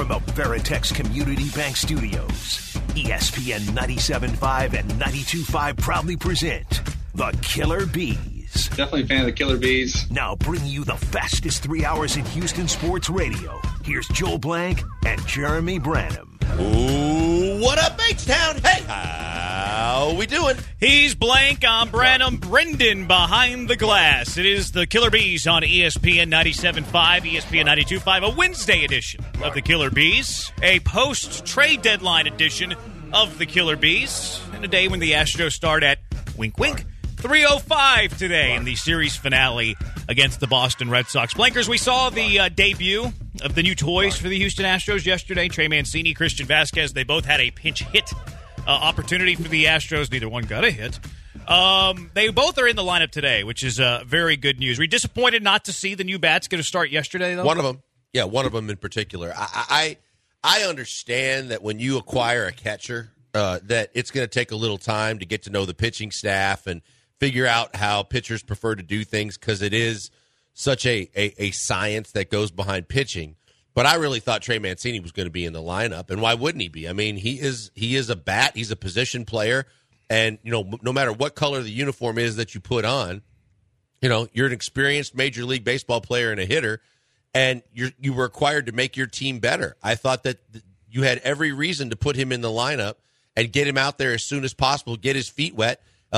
from the Veritex Community Bank Studios, ESPN 97.5 and 92.5 proudly present The Killer Bees. Definitely a fan of the Killer Bees. Now bringing you the fastest 3 hours in Houston sports radio. Here's Joel Blank and Jeremy Branham. Ooh, what up, H-Town? Hey, how we doing? He's Blank, I'm Branham, Brendan behind the glass. It is the Killer Bees on ESPN 97.5, ESPN 92.5, a Wednesday edition of the Killer Bees, a post-trade deadline edition of the Killer Bees, and a day when the Astros start at, wink, wink, 3:05 today in the series finale against the Boston Red Sox. Blankers, we saw the debut of the new toys for the Houston Astros yesterday. Trey Mancini, Christian Vasquez, they both had a pinch hit opportunity for the Astros. Neither one got a hit. They both are in the lineup today, which is very good news. Were you disappointed not to see the new bats get a start yesterday, though? One of them. Yeah, one of them in particular. I understand that when you acquire a catcher, that it's going to take a little time to get to know the pitching staff and figure out how pitchers prefer to do things, because it is such a science that goes behind pitching. But I really thought Trey Mancini was going to be in the lineup, and why wouldn't he be? I mean, he is a bat, he's a position player, and no matter what color the uniform is that you put on, you're an experienced Major League Baseball player and a hitter, and you were required to make your team better. I thought that you had every reason to put him in the lineup and get him out there as soon as possible, get his feet wet,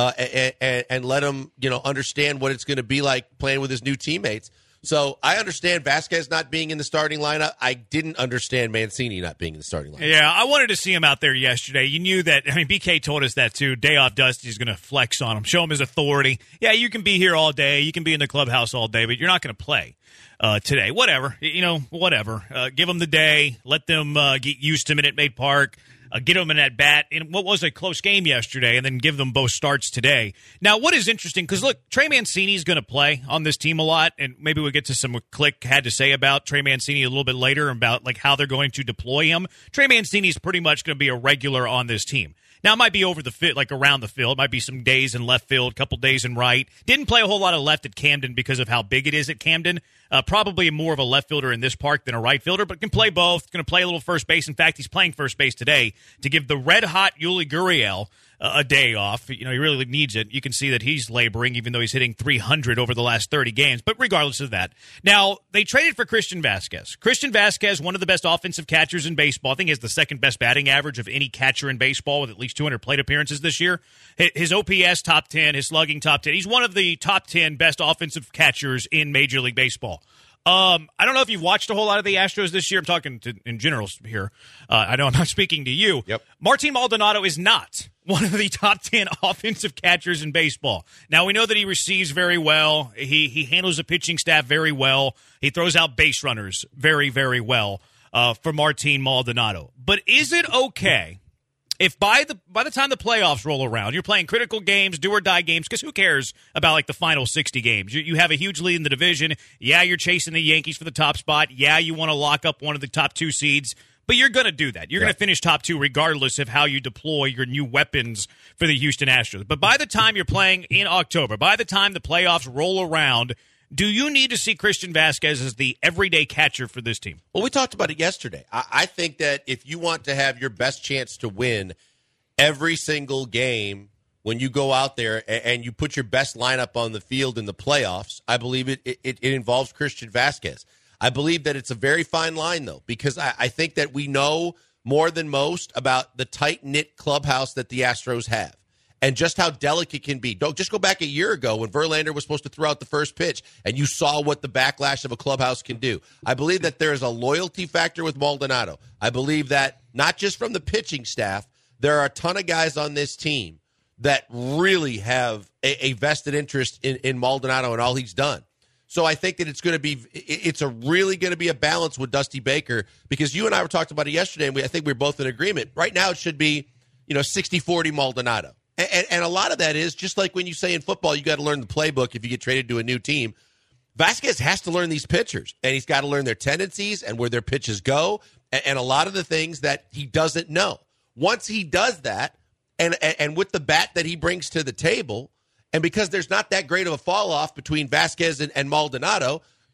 and let him, understand what it's going to be like playing with his new teammates. So I understand Vasquez not being in the starting lineup. I didn't understand Mancini not being in the starting lineup. Yeah, I wanted to see him out there yesterday. You knew that. I mean, BK told us that too. Day off Dusty's going to flex on him, show him his authority. Yeah, you can be here all day. You can be in the clubhouse all day, but you're not going to play today. Whatever. Whatever. Give them the day. Let them get used to Minute Maid Park. Get them in that bat in what was a close game yesterday, and then give them both starts today. Now, what is interesting, because look, Trey Mancini's going to play on this team a lot, and maybe we'll get to some Click had to say about Trey Mancini a little bit later about like how they're going to deploy him. Trey Mancini's pretty much going to be a regular on this team. Now, it might be over the field, like around the field. It might be some days in left field, a couple days in right. Didn't play a whole lot of left at Camden because of how big it is at Camden. Probably more of a left fielder in this park than a right fielder, but can play both. Going to play a little first base. In fact, he's playing first base today to give the red-hot Yuli Gurriel a day off. He really needs it. You can see that he's laboring, even though he's hitting 300 over the last 30 games. But regardless of that, now they traded for Christian Vasquez. Christian Vasquez, one of the best offensive catchers in baseball. I think he has the second best batting average of any catcher in baseball with at least 200 plate appearances this year. His OPS top 10, his slugging top 10. He's one of the top 10 best offensive catchers in Major League Baseball. I don't know if you've watched a whole lot of the Astros this year. I'm talking in general here. I know I'm not speaking to you. Yep. Martin Maldonado is not one of the top 10 offensive catchers in baseball. Now, we know that he receives very well. He handles the pitching staff very well. He throws out base runners very, very well for Martin Maldonado. But is it okay if by the time the playoffs roll around, you're playing critical games, do-or-die games, because who cares about, like, the final 60 games? You have a huge lead in the division. Yeah, you're chasing the Yankees for the top spot. Yeah, you want to lock up one of the top two seeds. But you're going to do that. You're going to finish top two regardless of how you deploy your new weapons for the Houston Astros. But by the time you're playing in October, by the time the playoffs roll around, do you need to see Christian Vasquez as the everyday catcher for this team? Well, we talked about it yesterday. I think that if you want to have your best chance to win every single game when you go out there and you put your best lineup on the field in the playoffs, I believe it involves Christian Vasquez. I believe that it's a very fine line, though, because I think that we know more than most about the tight-knit clubhouse that the Astros have and just how delicate it can be. Don't just go back a year ago when Verlander was supposed to throw out the first pitch, and you saw what the backlash of a clubhouse can do. I believe that there is a loyalty factor with Maldonado. I believe that not just from the pitching staff, there are a ton of guys on this team that really have a vested interest in Maldonado and all he's done. So I think that it's really going to be a balance with Dusty Baker, because you and I were talking about it yesterday, and I think we were both in agreement. Right now it should be, 60-40 Maldonado. And a lot of that is just like when you say in football, you got to learn the playbook if you get traded to a new team. Vasquez has to learn these pitchers, and he's got to learn their tendencies and where their pitches go, and a lot of the things that he doesn't know. Once he does that, and with the bat that he brings to the table, and because there's not that great of a fall off between Vasquez and Maldonado,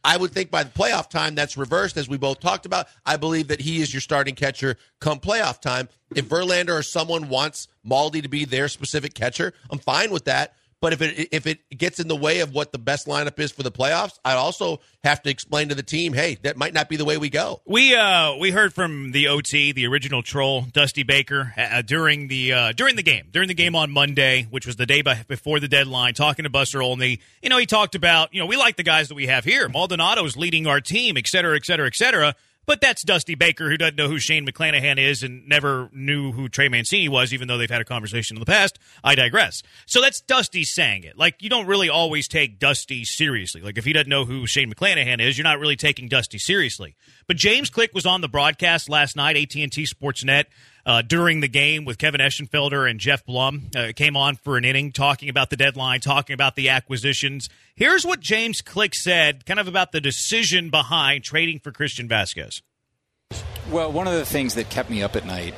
I would think by the playoff time that's reversed, as we both talked about. I believe that he is your starting catcher come playoff time. If Verlander or someone wants Maldi to be their specific catcher, I'm fine with that. But if it gets in the way of what the best lineup is for the playoffs, I also have to explain to the team, hey, that might not be the way we go. We heard from the OT, the original troll, Dusty Baker, during the game on Monday, which was the day before the deadline, talking to Buster Olney. He talked about, we like the guys that we have here. Maldonado is leading our team, et cetera, et cetera, et cetera. But that's Dusty Baker, who doesn't know who Shane McClanahan is and never knew who Trey Mancini was, even though they've had a conversation in the past. I digress. So that's Dusty saying it. Like, you don't really always take Dusty seriously. Like, if he doesn't know who Shane McClanahan is, you're not really taking Dusty seriously. But James Click was on the broadcast last night, AT&T Sportsnet, during the game with Kevin Eschenfelder and Jeff Blum. Came on for an inning talking about the deadline, talking about the acquisitions. Here's what James Click said kind of about the decision behind trading for Christian Vasquez. Well, one of the things that kept me up at night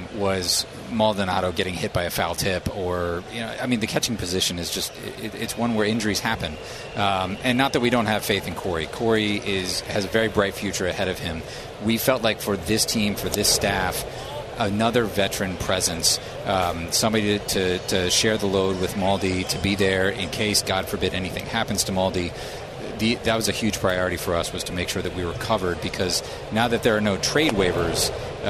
was Maldonado getting hit by a foul tip, or the catching position is just it's one where injuries happen, and not that we don't have faith in Corey. Corey has a very bright future ahead of him. We felt like for this team, for this staff, another veteran presence, somebody to share the load with Maldi, to be there in case, God forbid, anything happens to Maldi. That was a huge priority for us, was to make sure that we were covered, because now that there are no trade waivers,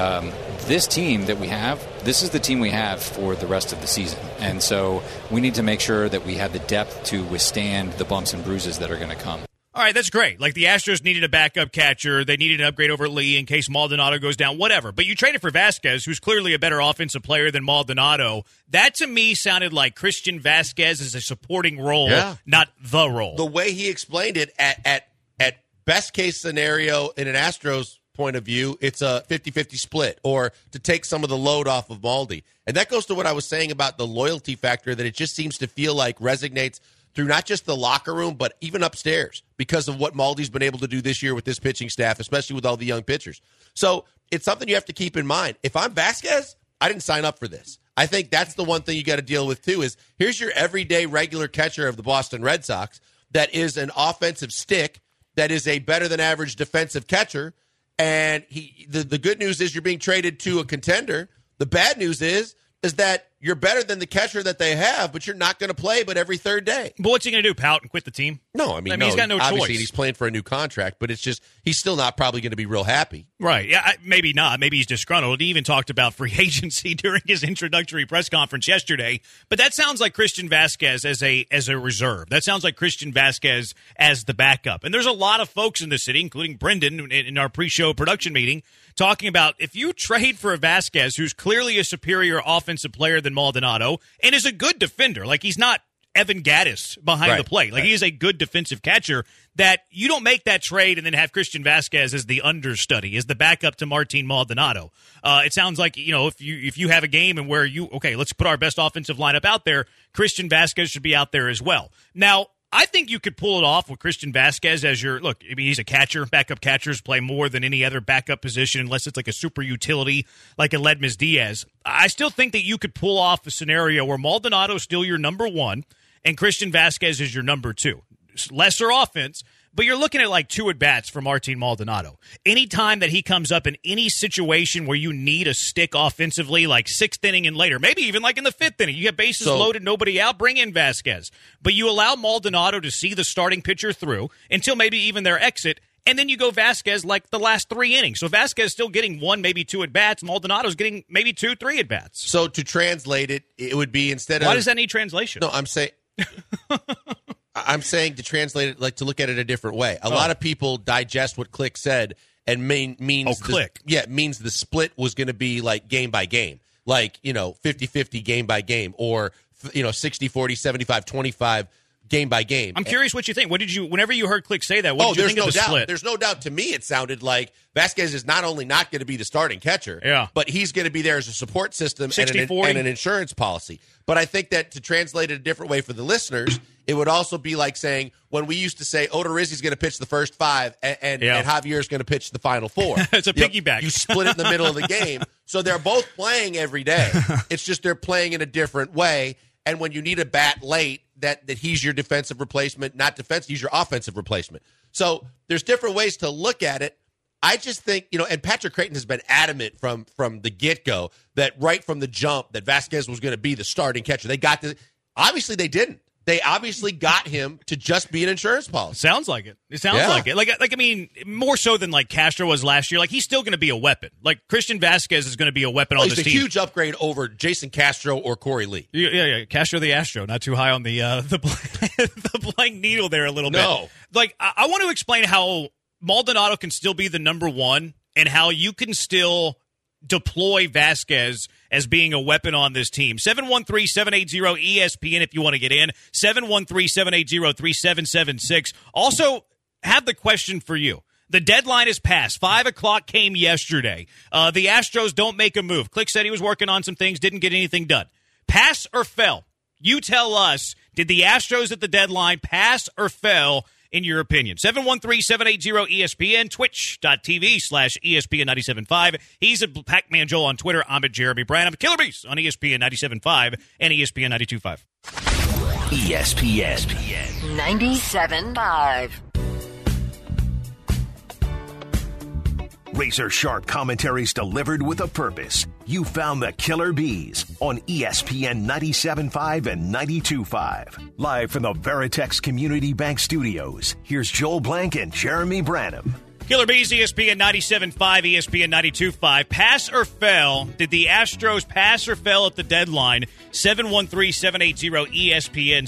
this team that we have, this is the team we have for the rest of the season. And so we need to make sure that we have the depth to withstand the bumps and bruises that are going to come. All right, that's great. Like, the Astros needed a backup catcher. They needed an upgrade over Lee in case Maldonado goes down, whatever. But you traded for Vasquez, who's clearly a better offensive player than Maldonado. That, to me, sounded like Christian Vasquez is a supporting role, not the role. The way he explained it, at best case scenario in an Astros point of view, it's a 50-50 split, or to take some of the load off of Maldi. And that goes to what I was saying about the loyalty factor, that it just seems to feel like resonates through not just the locker room, but even upstairs, because of what Maldi's been able to do this year with this pitching staff, especially with all the young pitchers. So it's something you have to keep in mind. If I'm Vasquez, I didn't sign up for this. I think that's the one thing you got to deal with, too, is here's your everyday regular catcher of the Boston Red Sox that is an offensive stick, that is a better-than-average defensive catcher, and the good news is you're being traded to a contender. The bad news is that you're better than the catcher that they have, but you're not going to play but every third day. But what's he going to do, pout and quit the team? No, no, he's got no obviously choice. He's playing for a new contract, but it's just he's still not probably going to be real happy. Right. Yeah, maybe not. Maybe he's disgruntled. He even talked about free agency during his introductory press conference yesterday. But that sounds like Christian Vasquez as a reserve. That sounds like Christian Vasquez as the backup. And there's a lot of folks in the city, including Brendan in our pre-show production meeting, talking about if you trade for a Vasquez, who's clearly a superior offensive player than Maldonado and is a good defender, like he's not Evan Gattis behind the plate. Like, he is a good defensive catcher, that you don't make that trade and then have Christian Vasquez as the understudy, as the backup to Martin Maldonado. It sounds like, if you have a game and where let's put our best offensive lineup out there, Christian Vasquez should be out there as well. Now, I think you could pull it off with Christian Vasquez as he's a catcher. Backup catchers play more than any other backup position unless it's like a super utility like a Ledmus Diaz. I still think that you could pull off a scenario where Maldonado is still your number one and Christian Vasquez is your number two. Lesser offense, but you're looking at like 2 at-bats for Martin Maldonado. Anytime that he comes up in any situation where you need a stick offensively, like 6th inning and later, maybe even like in the 5th inning, you have bases loaded, nobody out, bring in Vasquez. But you allow Maldonado to see the starting pitcher through until maybe even their exit, and then you go Vasquez like the last 3 innings. So Vasquez still getting 1, maybe 2 at-bats. Maldonado's getting maybe 2, 3 at-bats. So to translate it, it would be instead of... Why does that need translation? No, I'm saying... I'm saying to translate it, like to look at it a different way. A lot of people digest what Click said and means Click. It means the split was going to be like game by game, like 50-50 game by game, or 60-40, 75-25 game by game. I'm curious what you think. Whenever you heard Click say that, what did you think of the split? There's no doubt. To me, it sounded like Vasquez is not only not going to be the starting catcher, but he's going to be there as a support system and an insurance policy. But I think that to translate it a different way for the listeners, it would also be like saying when we used to say Odorizzi's going to pitch the first 5 and Javier's going to pitch the final 4. It's a piggyback. You split it in the middle of the game. So they're both playing every day. It's just they're playing in a different way. and when you need a bat late, that he's your defensive replacement, not defense, he's your offensive replacement. So there's different ways to look at it. I just think, and Patrick Creighton has been adamant from the get-go that right from the jump that Vasquez was going to be the starting catcher. They got this. Obviously, they didn't. They obviously got him to just be an insurance policy. Sounds like it. It sounds like it. Like I mean, more so than like Castro was last year. Like he's still going to be a weapon. Like Christian Vasquez is going to be a weapon on this team. He's a huge upgrade over Jason Castro or Corey Lee. Yeah. Castro the Astro, not too high on the the blank needle there a little bit. No. Like I want to explain how Maldonado can still be the number one and how you can still deploy Vasquez as being a weapon on this team. 713-780-ESPN if you want to get in. 713-780-3776. Also, have the question for you. The deadline is passed. 5 o'clock came yesterday. The Astros don't make a move. Click said he was working on some things, didn't get anything done. Pass or fail? You tell us, did the Astros at the deadline pass or fail in your opinion? 713-780-ESPN, twitch.tv/ESPN975. He's at Pac-Man Joel on Twitter. I'm at Jeremy Branham. Killer Beast on ESPN 97.5 and ESPN 92.5. ESPN 97.5. Razor sharp commentaries delivered with a purpose. You found the Killer Bees on ESPN 97.5 and 92.5. Live from the Veritex Community Bank Studios, here's Joel Blank and Jeremy Branham. Killer Bees, ESPN 97.5, ESPN 92.5. Pass or fail? Did the Astros pass or fail at the deadline? 713-780-ESPN,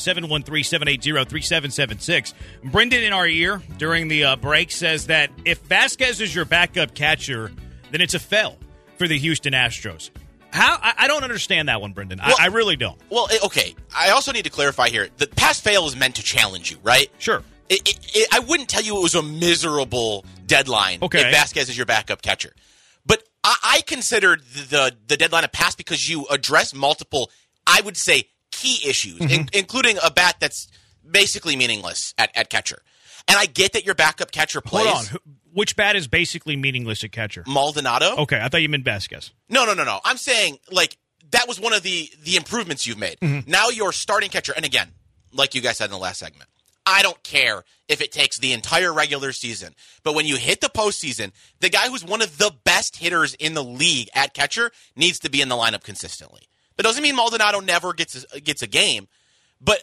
713-780-3776. Brendan in our ear during the break says that if Vasquez is your backup catcher, then it's a fail for the Houston Astros. How? I don't understand that one, Brendan. Well, I really don't. Well, okay. I also need to clarify here. The pass-fail is meant to challenge you, right? Sure. I wouldn't tell you it was a miserable deadline if Vasquez is your backup catcher. But I considered the deadline a pass because you address multiple, I would say, key issues, including a bat that's basically meaningless at catcher. And I get that your backup catcher plays. Hold on. Which bat is basically meaningless at catcher? Maldonado. Okay, I thought you meant Vasquez. No. I'm saying, like, that was one of the improvements you've made. Mm-hmm. Now your starting catcher, and again, like you guys said in the last segment, I don't care if it takes the entire regular season. But when you hit the postseason, the guy who's one of the best hitters in the league at catcher needs to be in the lineup consistently. That doesn't mean Maldonado never gets a game. But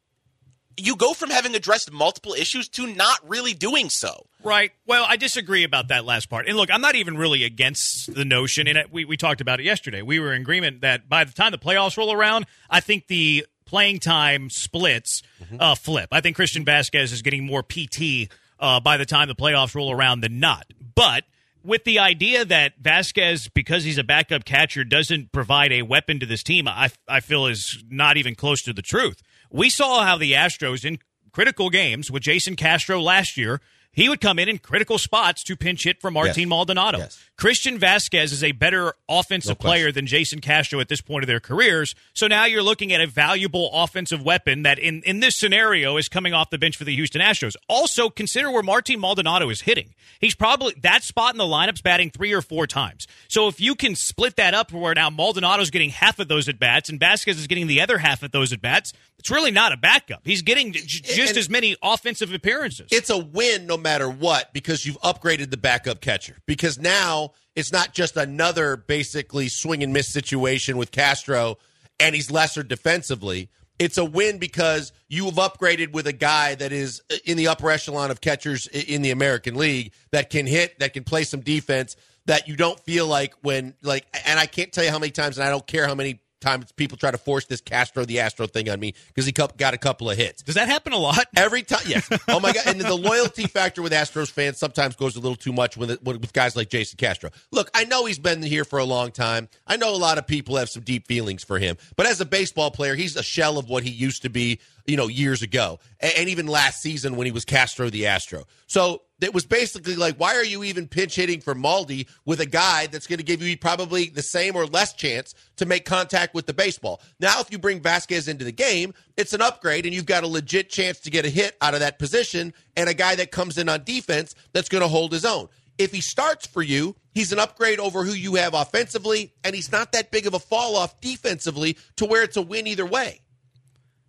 you go from having addressed multiple issues to not really doing so. Right. Well, I disagree about that last part. And look, I'm not even really against the notion, and we talked about it yesterday. We were in agreement that by the time the playoffs roll around, I think the playing time splits flip. I think Christian Vasquez is getting more PT by the time the playoffs roll around than not. But with the idea that Vasquez, because he's a backup catcher, doesn't provide a weapon to this team, I feel is not even close to the truth. We saw how the Astros in critical games with Jason Castro last year, he would come in critical spots to pinch hit for Martin Maldonado. Yes. Christian Vasquez is a better offensive player than Jason Castro at this point of their careers. So now you're looking at a valuable offensive weapon that in this scenario is coming off the bench for the Houston Astros. Also, consider where Martin Maldonado is hitting. He's probably that spot in the lineup's batting 3 or 4 times. So if you can split that up where now Maldonado's getting half of those at-bats and Vasquez is getting the other half of those at-bats, it's really not a backup. He's getting just as many offensive appearances. It's a win no matter what because you've upgraded the backup catcher. Because now it's not just another basically swing and miss situation with Castro and he's lesser defensively. It's a win because you've upgraded with a guy that is in the upper echelon of catchers in the American League that can hit, that can play some defense, that you don't feel like and I can't tell you how many times, and I don't care how many times people try to force this Castro the Astro thing on me because he got a couple of hits. Does that happen a lot? Every time, yes. Oh, my God. And the loyalty factor with Astros fans sometimes goes a little too much with guys like Jason Castro. Look, I know he's been here for a long time. I know a lot of people have some deep feelings for him. But as a baseball player, he's a shell of what he used to be, years ago. And even last season when he was Castro the Astro. So it was basically like, why are you even pinch hitting for Maldi with a guy that's going to give you probably the same or less chance to make contact with the baseball? Now, if you bring Vasquez into the game, it's an upgrade, and you've got a legit chance to get a hit out of that position and a guy that comes in on defense that's going to hold his own. If he starts for you, he's an upgrade over who you have offensively, and he's not that big of a fall-off defensively to where it's a win either way.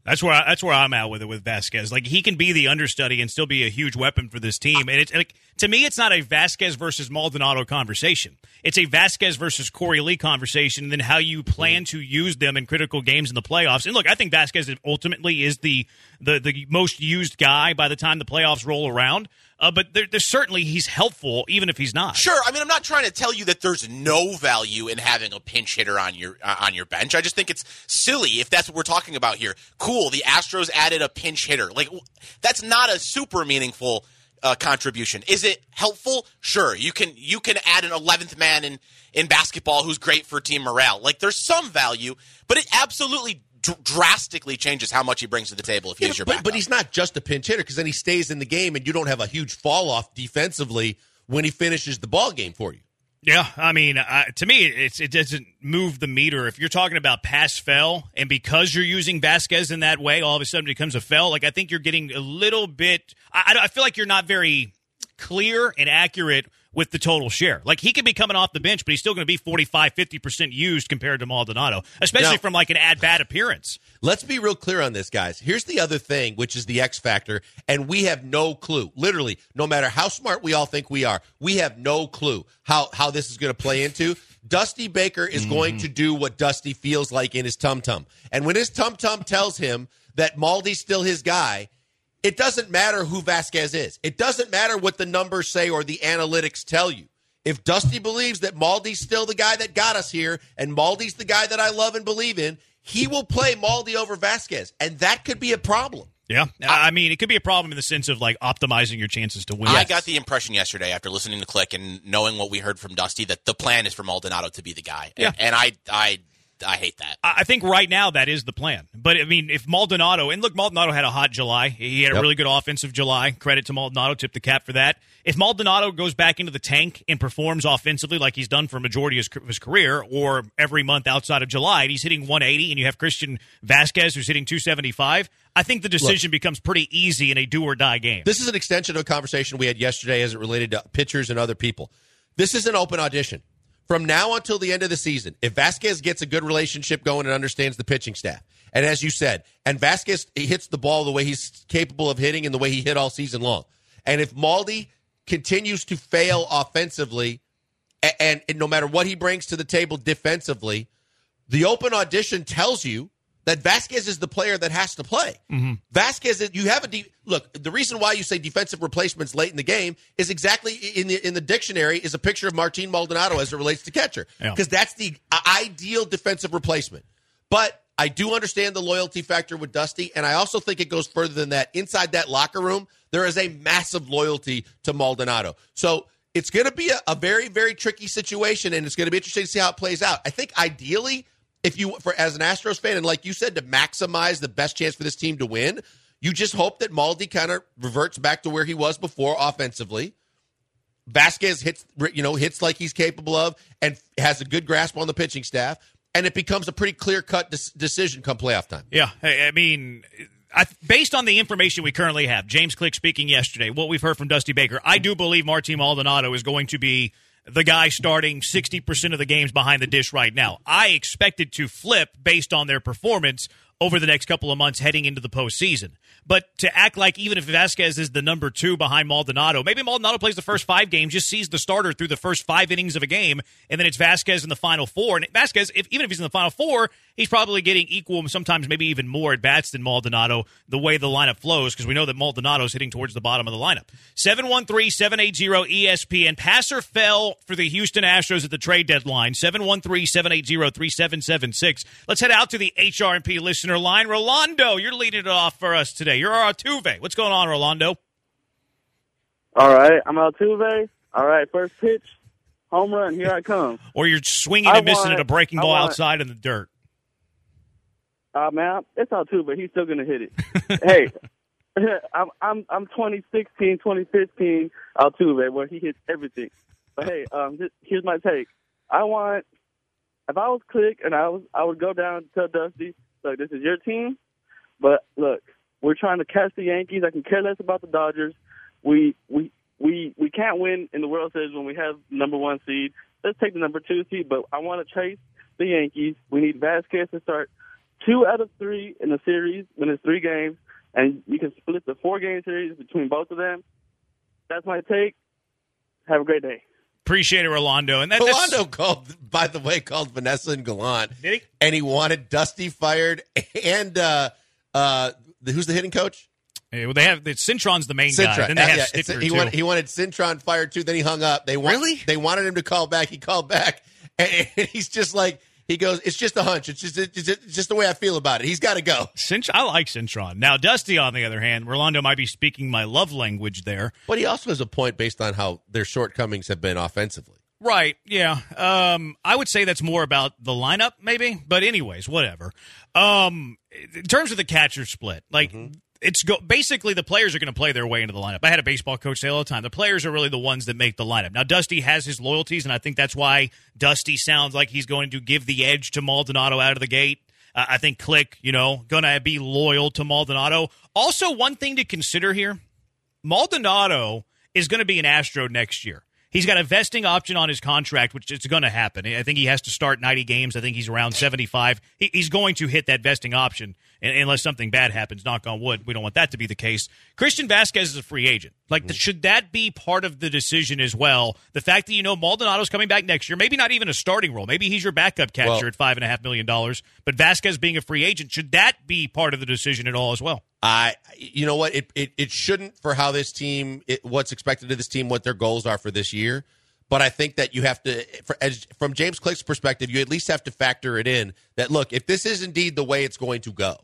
That's where I'm at with it with Vasquez. Like, he can be the understudy and still be a huge weapon for this team. And it's like, to me, it's not a Vasquez versus Maldonado conversation. It's a Vasquez versus Corey Lee conversation, and then how you plan to use them in critical games in the playoffs. And look, I think Vasquez ultimately is the most used guy by the time the playoffs roll around. But there's certainly he's helpful, even if he's not. Sure. I mean, I'm not trying to tell you that there's no value in having a pinch hitter on your bench. I just think it's silly if that's what we're talking about here. Cool, the Astros added a pinch hitter. Like, that's not a super meaningful contribution. Is it helpful? Sure. You can add an 11th man in basketball who's great for team morale. Like, there's some value, but it absolutely drastically changes how much he brings to the table if he is your backup. But he's not just a pinch hitter, because then he stays in the game and you don't have a huge fall off defensively when he finishes the ball game for you. Yeah, I mean, to me, it doesn't move the meter. If you're talking about pass fell, and because you're using Vasquez in that way, all of a sudden it becomes a fell. Like, I think you're getting a little bit. I feel like you're not very clear and accurate with the total share. Like, he could be coming off the bench, but he's still going to be 45-50% used compared to Maldonado, especially from like an at-bat appearance. Let's be real clear on this, guys. Here's the other thing, which is the X factor, and we have no clue. Literally, no matter how smart we all think we are, we have no clue how this is going to play into. Dusty Baker is going to do what Dusty feels like in his tum-tum. And when his tum-tum tells him that Maldi's still his guy, it doesn't matter who Vasquez is. It doesn't matter what the numbers say or the analytics tell you. If Dusty believes that Maldi's still the guy that got us here and Maldi's the guy that I love and believe in, he will play Maldi over Vasquez, and that could be a problem. Yeah, I mean, it could be a problem in the sense of, like, optimizing your chances to win. I got the impression yesterday after listening to Click and knowing what we heard from Dusty that the plan is for Maldonado to be the guy. Yeah. And I hate that. I think right now that is the plan. But, I mean, if Maldonado – and look, Maldonado had a hot July. He had a really good offensive July. Credit to Maldonado. Tip the cap for that. If Maldonado goes back into the tank and performs offensively like he's done for a majority of his career or every month outside of July, and he's hitting 180 and you have Christian Vasquez who's hitting 275, I think the decision becomes pretty easy in a do-or-die game. This is an extension of a conversation we had yesterday as it related to pitchers and other people. This is an open audition. From now until the end of the season, if Vasquez gets a good relationship going and understands the pitching staff, and as you said, and Vasquez hits the ball the way he's capable of hitting and the way he hit all season long, and if Maldi continues to fail offensively, and no matter what he brings to the table defensively, the open audition tells you that Vasquez is the player that has to play. Mm-hmm. Vasquez, you have look. The reason why you say defensive replacements late in the game is exactly in the dictionary is a picture of Martin Maldonado as it relates to catcher, because that's the ideal defensive replacement. But I do understand the loyalty factor with Dusty, and I also think it goes further than that. Inside that locker room, there is a massive loyalty to Maldonado. So it's going to be a very, very tricky situation, and it's going to be interesting to see how it plays out. I think ideally, as an Astros fan, and like you said, to maximize the best chance for this team to win, you just hope that Maldi kind of reverts back to where he was before offensively. Vasquez hits like he's capable of and has a good grasp on the pitching staff, and it becomes a pretty clear-cut decision come playoff time. Yeah, I mean, based on the information we currently have, James Click speaking yesterday, what we've heard from Dusty Baker, I do believe Martin Maldonado is going to be the guy starting 60% of the games behind the dish right now. I expect it to flip based on their performance over the next couple of months heading into the postseason. But to act like even if Vasquez is the number 2 behind Maldonado, maybe Maldonado plays the first 5 games, just sees the starter through the first 5 innings of a game, and then it's Vasquez in the final 4. And Vasquez, even if he's in the final 4, he's probably getting equal, sometimes maybe even more at-bats than Maldonado, the way the lineup flows, because we know that Maldonado's hitting towards the bottom of the lineup. 713-780-ESPN. Passer fell for the Houston Astros at the trade deadline. 713-780-3776. Let's head out to the HRP listener line. Rolando, you're leading it off for us today. You're Altuve. What's going on, Rolando? All right, I'm Altuve. All right, first pitch, home run, here I come. Or you're swinging and missing at a breaking ball outside in the dirt. Man, it's Altuve. He's still going to hit it. Hey, I'm 2016, 2015 Altuve, where he hits everything. But hey, here's my take. If I was Click and I would go down and tell Dusty, look, this is your team, but look, we're trying to catch the Yankees. I can care less about the Dodgers. We can't win in the World Series when we have number 1 seed. Let's take the number 2 seed, but I want to chase the Yankees. We need Vasquez to start 2 out of 3 in the series when it's 3 games, and you can split the 4-game series between both of them. That's my take. Have a great day. Appreciate it, Rolando. And Rolando called Vanessa and Gallant. Did he? And he wanted Dusty fired and who's the hitting coach? Well, they have Cintron's the main guy. Then they have Sticker, he wanted Cintron fired too. Then he hung up. Really? They wanted him to call back. He called back, and he's just like, he goes, "It's just a hunch. It's just the way I feel about it. He's got to go." I like Cintron. Now, Dusty, on the other hand, Rolando might be speaking my love language there. But he also has a point based on how their shortcomings have been offensively. Right, yeah. I would say that's more about the lineup, maybe. But anyways, whatever. In terms of the catcher split, like basically the players are going to play their way into the lineup. I had a baseball coach say all the time, the players are really the ones that make the lineup. Now, Dusty has his loyalties, and I think that's why Dusty sounds like he's going to give the edge to Maldonado out of the gate. I think Click, going to be loyal to Maldonado. Also, one thing to consider here, Maldonado is going to be an Astro next year. He's got a vesting option on his contract, which is going to happen. I think he has to start 90 games. I think he's around 75. He's going to hit that vesting option unless something bad happens, knock on wood. We don't want that to be the case. Christian Vasquez is a free agent. Should that be part of the decision as well? The fact that Maldonado's coming back next year, maybe not even a starting role. Maybe he's your backup catcher at $5.5 million. But Vasquez being a free agent, should that be part of the decision at all as well? You know what? It shouldn't for how this team, what's expected of this team, what their goals are for this year. But I think that you have to, from James Click's perspective, you at least have to factor it in that, look, if this is indeed the way it's going to go,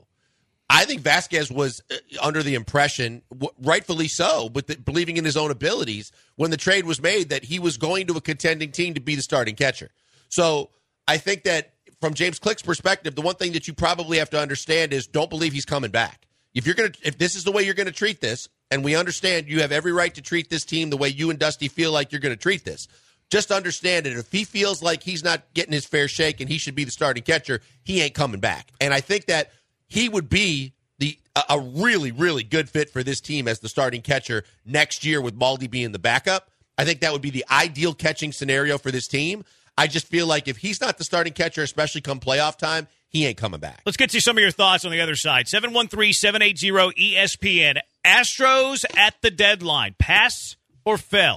I think Vasquez was under the impression, rightfully so, but believing in his own abilities when the trade was made that he was going to a contending team to be the starting catcher. So I think that from James Click's perspective, the one thing that you probably have to understand is don't believe he's coming back. If this is the way you're going to treat this, and we understand you have every right to treat this team the way you and Dusty feel like you're going to treat this, just understand it. If he feels like he's not getting his fair shake and he should be the starting catcher, he ain't coming back. And I think that he would be a really, really good fit for this team as the starting catcher next year with Maldi being the backup. I think that would be the ideal catching scenario for this team. I just feel like if he's not the starting catcher, especially come playoff time, he ain't coming back. Let's get to some of your thoughts on the other side. 713-780-ESPN. Astros at the deadline. Pass or fail?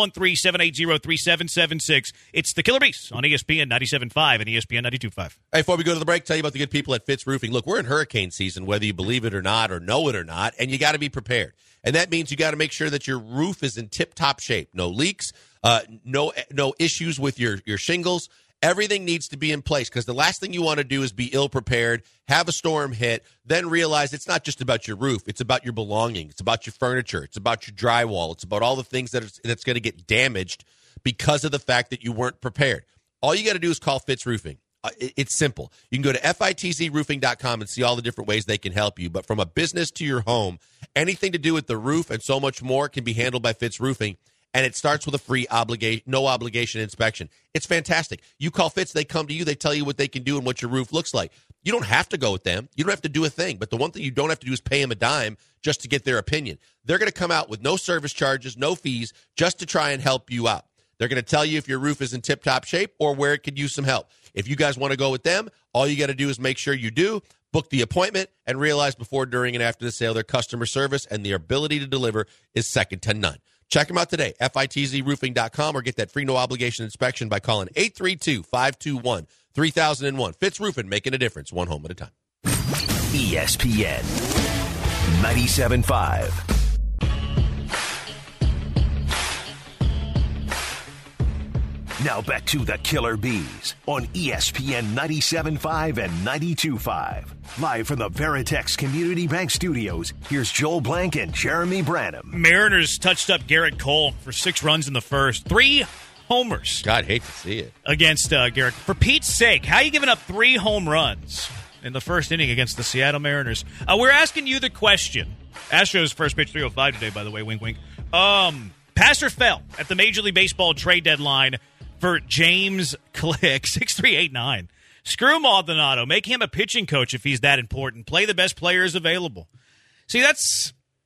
713-780-3776. It's the Killer Bees on ESPN 97.5 and ESPN 92.5. Hey, before we go to the break, tell you about the good people at Fitz Roofing. Look, we're in hurricane season, whether you believe it or not or know it or not, and you got to be prepared. And that means you got to make sure that your roof is in tip-top shape. No leaks, no issues with your shingles. Everything needs to be in place because the last thing you want to do is be ill-prepared, have a storm hit, then realize it's not just about your roof. It's about your belongings. It's about your furniture. It's about your drywall. It's about all the things that's going to get damaged because of the fact that you weren't prepared. All you got to do is call Fitz Roofing. It's simple. You can go to fitzroofing.com and see all the different ways they can help you. But from a business to your home, anything to do with the roof and so much more can be handled by Fitz Roofing. And it starts with a free no obligation inspection. It's fantastic. You call Fitz, they come to you, they tell you what they can do and what your roof looks like. You don't have to go with them. You don't have to do a thing. But the one thing you don't have to do is pay them a dime just to get their opinion. They're going to come out with no service charges, no fees, just to try and help you out. They're going to tell you if your roof is in tip-top shape or where it could use some help. If you guys want to go with them, all you got to do is make sure you do, book the appointment, and realize before, during, and after the sale, their customer service and their ability to deliver is second to none. Check them out today, fitzroofing.com, or get that free no-obligation inspection by calling 832-521-3001. Fitz Roofing, making a difference, one home at a time. ESPN 97.5. Now back to the Killer Bees on ESPN 97.5 and 92.5. Live from the Veritex Community Bank Studios, here's Joel Blank and Jeremy Branham. Mariners touched up Garrett Cole for 6 runs in the first. 3 homers. God, hate to see it. Against Garrett. For Pete's sake, how are you giving up 3 home runs in the first inning against the Seattle Mariners? We're asking you the question. Astros first pitch 3:05 today, by the way. Wink, wink. Pass or fail at the Major League Baseball trade deadline for James Click, 6389. Screw Maldonado. Make him a pitching coach if he's that important. Play the best players available. See, that's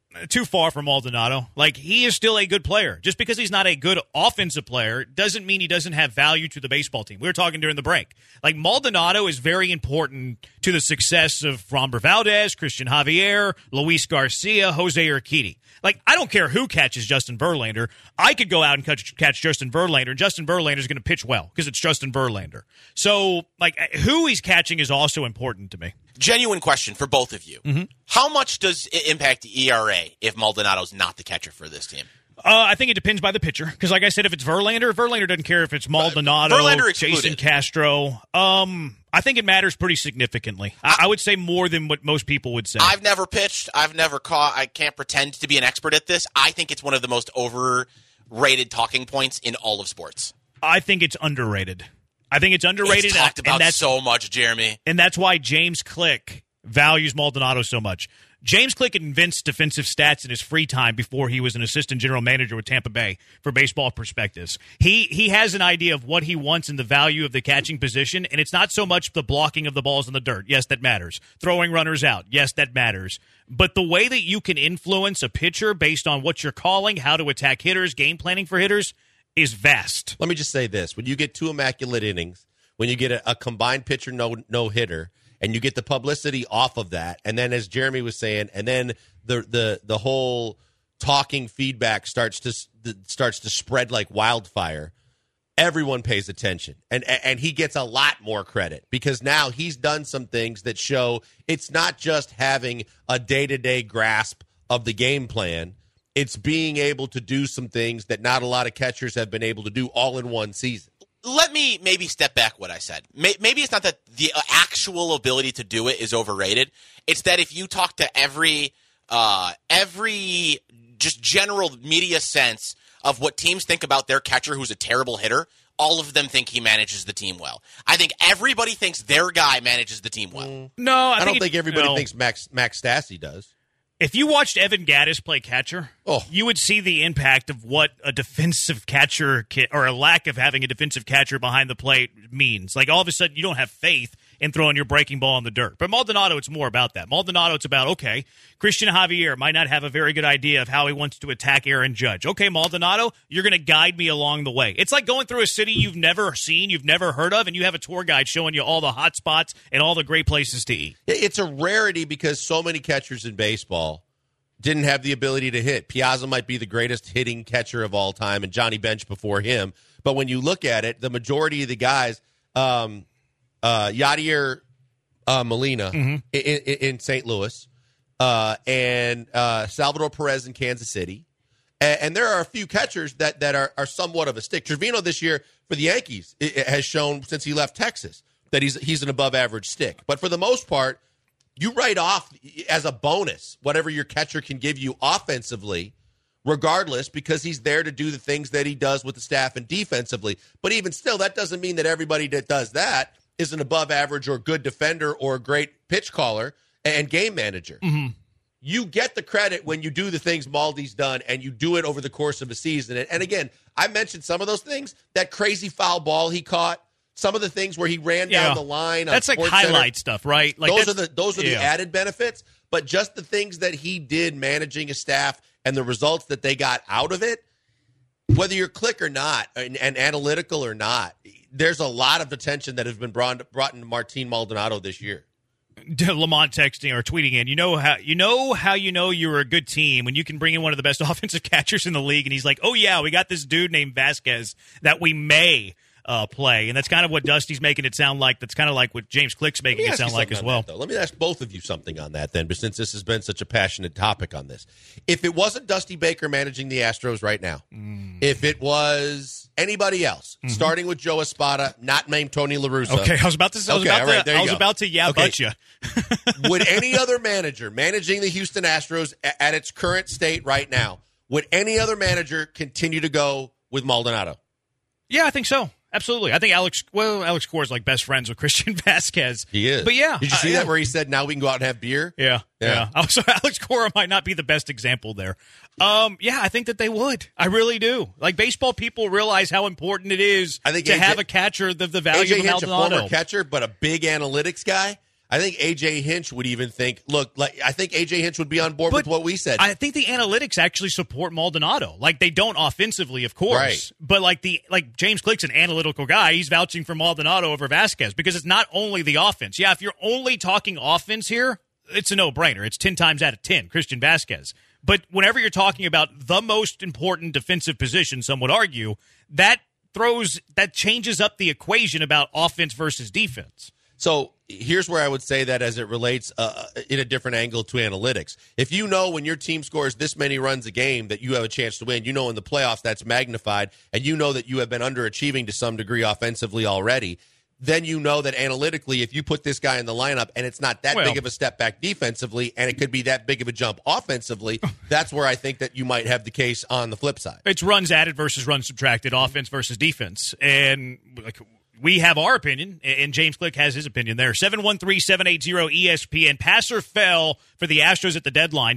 too far from Maldonado. Like, he is still a good player. Just because he's not a good offensive player doesn't mean he doesn't have value to the baseball team. We were talking during the break. Like, Maldonado is very important to the success of Framber Valdez, Christian Javier, Luis Garcia, Jose Urquidy. Like, I don't care who catches Justin Verlander. I could go out and catch Justin Verlander, and Justin Verlander is going to pitch well because it's Justin Verlander. So, like, who he's catching is also important to me. Genuine question for both of you. Mm-hmm. How much does it impact the ERA if Maldonado's not the catcher for this team? I think it depends by the pitcher. Because, like I said, if it's Verlander doesn't care if it's Maldonado, Jason Castro. I think it matters pretty significantly. I would say more than what most people would say. I've never pitched. I've never caught. I can't pretend to be an expert at this. I think it's one of the most overrated talking points in all of sports. I think it's underrated. It's talked about so much, Jeremy. And that's why James Click values Maldonado so much. James Click invents defensive stats in his free time before he was an assistant general manager with Tampa Bay for Baseball Prospectus. He has an idea of what he wants and the value of the catching position, and it's not so much the blocking of the balls in the dirt. Yes, that matters. Throwing runners out. Yes, that matters. But the way that you can influence a pitcher based on what you're calling, how to attack hitters, game planning for hitters, is vast. Let me just say this. When you get 2 immaculate innings, when you get a combined pitcher no-hitter, and you get the publicity off of that, and then as Jeremy was saying, and then the whole talking feedback starts to spread like wildfire, everyone pays attention. And he gets a lot more credit because now he's done some things that show it's not just having a day-to-day grasp of the game plan. It's being able to do some things that not a lot of catchers have been able to do all in one season. Let me maybe step back what I said. Maybe it's not that the actual ability to do it is overrated. It's that if you talk to every just general media sense of what teams think about their catcher who's a terrible hitter, all of them think he manages the team well. I think everybody thinks their guy manages the team well. No, I don't think everybody thinks Max Stassi does. If you watched Evan Gattis play catcher, you would see the impact of what a defensive catcher or a lack of having a defensive catcher behind the plate means. Like, all of a sudden, you don't have faith in throwing your breaking ball in the dirt. But Maldonado, it's more about that. Maldonado, it's about, okay, Christian Javier might not have a very good idea of how he wants to attack Aaron Judge. Okay, Maldonado, you're going to guide me along the way. It's like going through a city you've never seen, you've never heard of, and you have a tour guide showing you all the hot spots and all the great places to eat. It's a rarity because so many catchers in baseball didn't have the ability to hit. Piazza might be the greatest hitting catcher of all time, and Johnny Bench before him. But when you look at it, the majority of the guys, Yadier Molina in St. Louis, and Salvador Perez in Kansas City. And there are a few catchers that are somewhat of a stick. Trevino this year for the Yankees has shown since he left Texas that he's an above-average stick. But for the most part, you write off as a bonus whatever your catcher can give you offensively, regardless, because he's there to do the things that he does with the staff and defensively. But even still, that doesn't mean that everybody that does that is an above-average or good defender or a great pitch caller and game manager. Mm-hmm. You get the credit when you do the things Maldi's done, and you do it over the course of a season. And again, I mentioned some of those things, that crazy foul ball he caught, some of the things where he ran down the line. That's like highlight stuff, right? Like those are the added benefits. But just the things that he did managing a staff and the results that they got out of it, whether you're Click or not, and analytical or not, there's a lot of attention that has been brought into Martin Maldonado this year. Lamont texting or tweeting in, you know how you're a good team when you can bring in one of the best offensive catchers in the league, and he's like, oh yeah, we got this dude named Vasquez that we may play, and that's kind of what Dusty's making it sound like. That's kind of like what James Click's making it sound like as well. Let me ask both of you something on that then, but since this has been such a passionate topic on this. If it wasn't Dusty Baker managing the Astros right now, if it was anybody else, starting with Joe Espada, not named Tony La Russa. Okay, I was about to but you. Would any other manager managing the Houston Astros at its current state right now, would any other manager continue to go with Maldonado? Yeah, I think so. Absolutely. I think Alex Cora is like best friends with Christian Vasquez. He is. But yeah. Did you see that where he said, now we can go out and have beer? Yeah. So Alex Cora might not be the best example there. I think that they would. I really do. Like, baseball people realize how important it is to have a catcher, the value of AJ Hinch, Maldonado. a former catcher, but a big analytics guy. I think A.J. Hinch would even think, look, like I think A.J. Hinch would be on board with what we said. I think the analytics actually support Maldonado. Like, they don't offensively, of course. Right. But like James Click's an analytical guy. He's vouching for Maldonado over Vasquez because it's not only the offense. Yeah, if you're only talking offense here, it's a no-brainer. It's 10 times out of 10, Christian Vasquez. But whenever you're talking about the most important defensive position, some would argue, that changes up the equation about offense versus defense. So here's where I would say that as it relates in a different angle to analytics. If you know when your team scores this many runs a game that you have a chance to win, you know in the playoffs that's magnified, and you know that you have been underachieving to some degree offensively already, then you know that analytically if you put this guy in the lineup and it's not that big of a step back defensively and it could be that big of a jump offensively, that's where I think that you might have the case on the flip side. It's runs added versus runs subtracted, offense versus defense. And we have our opinion, and James Click has his opinion there. 713-780-ESPN. Passer fell for the Astros at the deadline.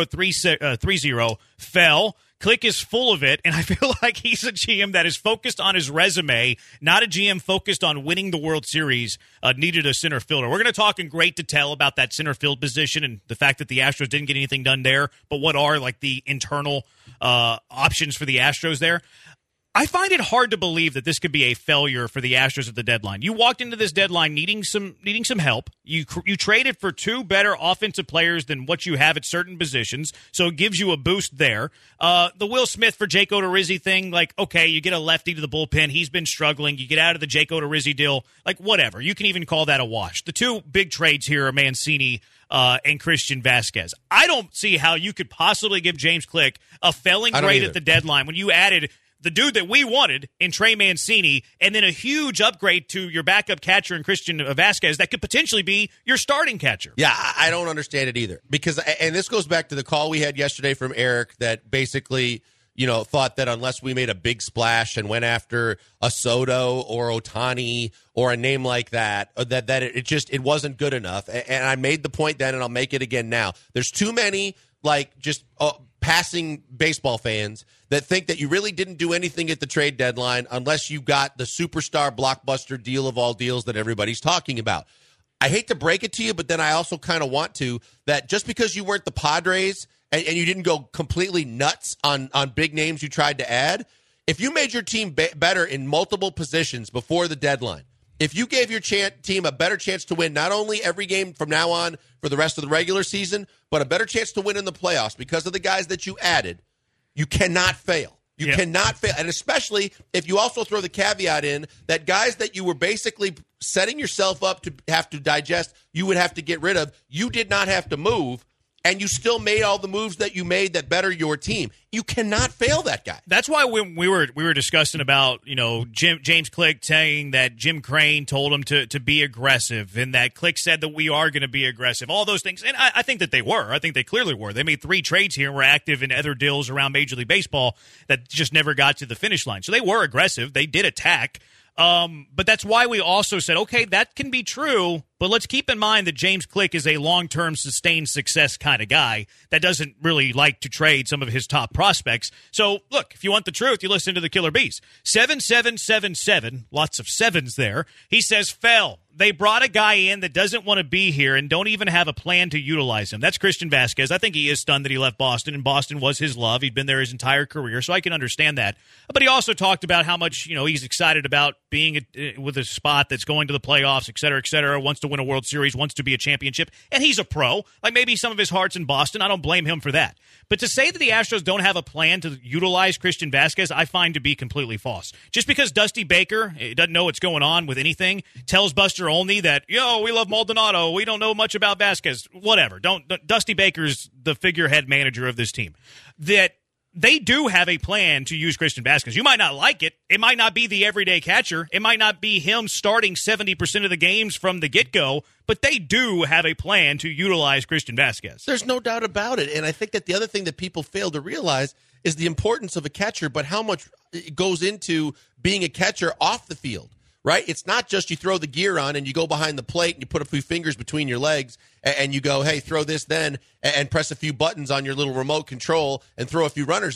6-0-3-0 fell. Click is full of it, and I feel like he's a GM that is focused on his resume, not a GM focused on winning the World Series, needed a center fielder. We're going to talk in great detail about that center field position and the fact that the Astros didn't get anything done there, but what are like the internal options for the Astros there. I find it hard to believe that this could be a failure for the Astros at the deadline. You walked into this deadline needing some help. You traded for two better offensive players than what you have at certain positions, so it gives you a boost there. The Will Smith for Jake Odorizzi thing, like, okay, you get a lefty to the bullpen. He's been struggling. You get out of the Jake Odorizzi deal, like, whatever. You can even call that a wash. The two big trades here are Mancini and Christian Vasquez. I don't see how you could possibly give James Click a failing grade at the deadline when you added the dude that we wanted in Trey Mancini, and then a huge upgrade to your backup catcher in Christian Vasquez that could potentially be your starting catcher. Yeah, I don't understand it either. Because, and this goes back to the call we had yesterday from Eric that basically, thought that unless we made a big splash and went after a Soto or Ohtani or a name like that, that it wasn't good enough. And I made the point then, and I'll make it again now. There's too many, passing baseball fans that think that you really didn't do anything at the trade deadline unless you got the superstar blockbuster deal of all deals that everybody's talking about. I hate to break it to you, but then I also kind of want to, that just because you weren't the Padres and you didn't go completely nuts on big names you tried to add, if you made your team better in multiple positions before the deadline, if you gave your team a better chance to win not only every game from now on for the rest of the regular season, but a better chance to win in the playoffs because of the guys that you added, you cannot fail. You cannot fail. And especially if you also throw the caveat in that guys that you were basically setting yourself up to have to digest, you would have to get rid of, you did not have to move, and you still made all the moves that you made that better your team. You cannot fail that guy. That's why when we were discussing about, James Click saying that Jim Crane told him to be aggressive and that Click said that we are going to be aggressive, all those things. And I think that they were. I think they clearly were. They made 3 trades here and were active in other deals around Major League Baseball that just never got to the finish line. So they were aggressive. They did attack. But that's why we also said, okay, that can be true, but let's keep in mind that James Click is a long-term sustained success kind of guy that doesn't really like to trade some of his top prospects. So, look, if you want the truth, you listen to the Killer Bees. 7777, lots of sevens there. He says, fell. They brought a guy in that doesn't want to be here and don't even have a plan to utilize him. That's Christian Vasquez. I think he is stunned that he left Boston, and Boston was his love. He'd been there his entire career, so I can understand that. But he also talked about how much, he's excited about being with a spot that's going to the playoffs, et cetera, wants to win a World Series, wants to be a championship, and he's a pro. Like, maybe some of his heart's in Boston. I don't blame him for that. But to say that the Astros don't have a plan to utilize Christian Vasquez, I find to be completely false. Just because Dusty Baker doesn't know what's going on with anything, tells Buster Olney that, we love Maldonado, we don't know much about Vasquez, whatever. Dusty Baker's the figurehead manager of this team. That they do have a plan to use Christian Vasquez. You might not like it. It might not be the everyday catcher. It might not be him starting 70% of the games from the get-go, but they do have a plan to utilize Christian Vasquez. There's no doubt about it. And I think that the other thing that people fail to realize is the importance of a catcher, but how much it goes into being a catcher off the field. Right? It's not just you throw the gear on and you go behind the plate and you put a few fingers between your legs and you go, hey, throw this then, and press a few buttons on your little remote control and throw a few runners out.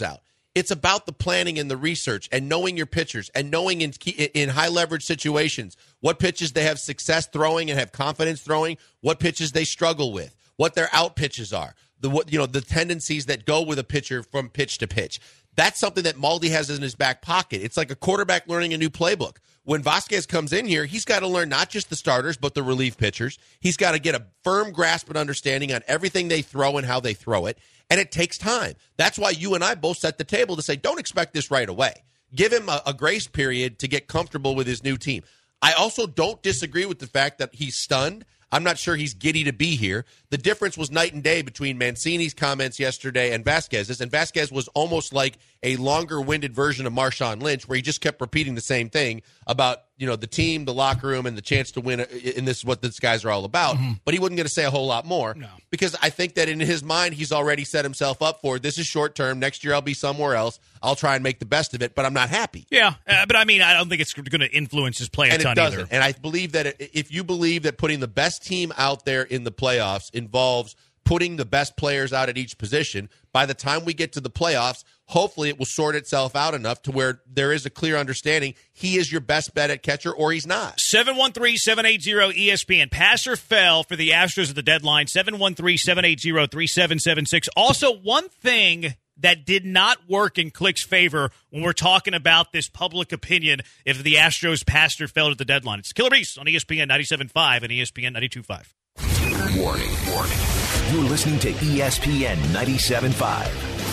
It's about the planning and the research and knowing your pitchers and knowing in high leverage situations what pitches they have success throwing and have confidence throwing, what pitches they struggle with, what their out pitches are, the tendencies that go with a pitcher from pitch to pitch. That's something that Maldi has in his back pocket. It's like a quarterback learning a new playbook. When Vasquez comes in here, he's got to learn not just the starters, but the relief pitchers. He's got to get a firm grasp and understanding on everything they throw and how they throw it. And it takes time. That's why you and I both set the table to say, don't expect this right away. Give him a grace period to get comfortable with his new team. I also don't disagree with the fact that he's stunned. I'm not sure he's giddy to be here. The difference was night and day between Mancini's comments yesterday and Vasquez's. And Vasquez was almost like a longer-winded version of Marshawn Lynch, where he just kept repeating the same thing about, the team, the locker room, and the chance to win. And this is what these guys are all about. Mm-hmm. But he wasn't going to say a whole lot more. No. Because I think that in his mind, he's already set himself up for, this is short-term. Next year, I'll be somewhere else. I'll try and make the best of it, but I'm not happy. Yeah, but I mean, I don't think it's going to influence his play a ton either. And I believe that if you believe that putting the best team out there in the playoffs involves putting the best players out at each position, by the time we get to the playoffs, hopefully it will sort itself out enough to where there is a clear understanding he is your best bet at catcher or he's not. 713-780-ESPN. Pass or fell for the Astros at the deadline. 713-780-3776. Also, one thing that did not work in Click's favor when we're talking about this public opinion if the Astros passed or fell at the deadline. It's Killer Beast on ESPN 97.5 and ESPN 92.5. Warning. You're listening to ESPN 97.5.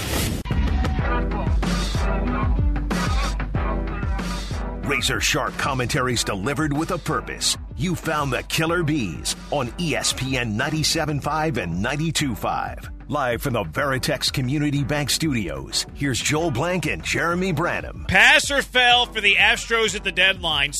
Razor sharp commentaries delivered with a purpose. You found the Killer Bees on ESPN 97.5 and 92.5. Live from the Veritex Community Bank Studios, here's Joel Blank and Jeremy Branham. Pass or fell for the Astros at the deadline,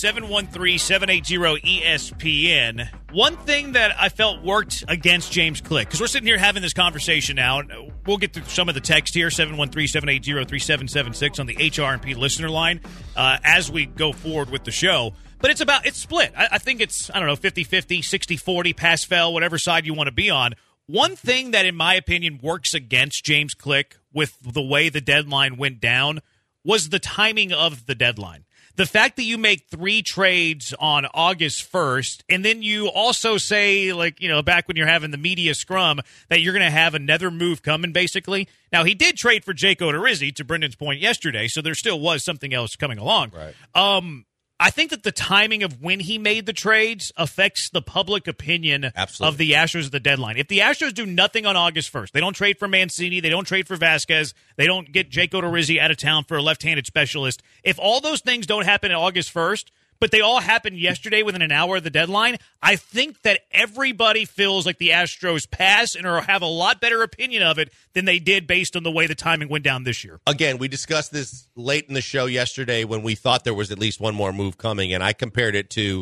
713-780-ESPN. One thing that I felt worked against James Click, because we're sitting here having this conversation now, and we'll get through some of the text here, 713-780-3776 on the HRP listener line as we go forward with the show. But it's split. I think it's, 50-50, 60-40, pass, fell, whatever side you want to be on. One thing that, in my opinion, works against James Click with the way the deadline went down was the timing of the deadline. The fact that you make 3 trades on August 1st, and then you also say, back when you're having the media scrum, that you're going to have another move coming, basically. Now, he did trade for Jake Odorizzi, to Brendan's point yesterday, so there still was something else coming along. Right. I think that the timing of when he made the trades affects the public opinion of the Astros at the deadline. If the Astros do nothing on August 1st, they don't trade for Mancini, they don't trade for Vasquez, they don't get Jake Odorizzi out of town for a left-handed specialist. If all those things don't happen on August 1st, but they all happened yesterday within an hour of the deadline, I think that everybody feels like the Astros pass and or have a lot better opinion of it than they did based on the way the timing went down this year. Again, we discussed this late in the show yesterday when we thought there was at least one more move coming, and I compared it to